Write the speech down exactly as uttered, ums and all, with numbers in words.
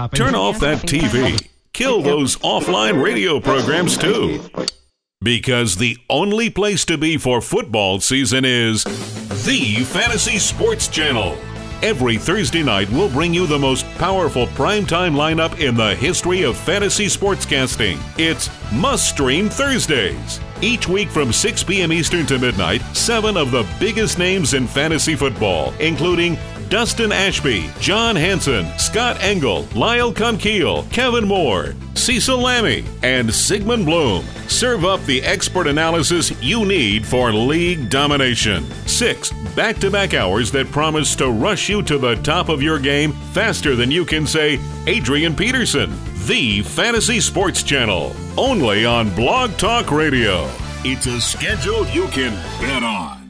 Turn off that T V. Kill those offline radio programs too. Because the only place to be for football season is the Fantasy Sports Channel. Every Thursday night, we'll bring you the most powerful primetime lineup in the history of fantasy sportscasting. It's Must Stream Thursdays. Each week from six p.m. Eastern to midnight, seven of the biggest names in fantasy football, including Dustin Ashby, John Hansen, Scott Engel, Lyle Conkeal, Kevin Moore, Cecil Lammy, and Sigmund Bloom serve up the expert analysis you need for league domination. Six back-to-back hours that promise to rush you to the top of your game faster than you can say Adrian Peterson. The Fantasy Sports Channel, only on Blog Talk Radio. It's a schedule you can bet on.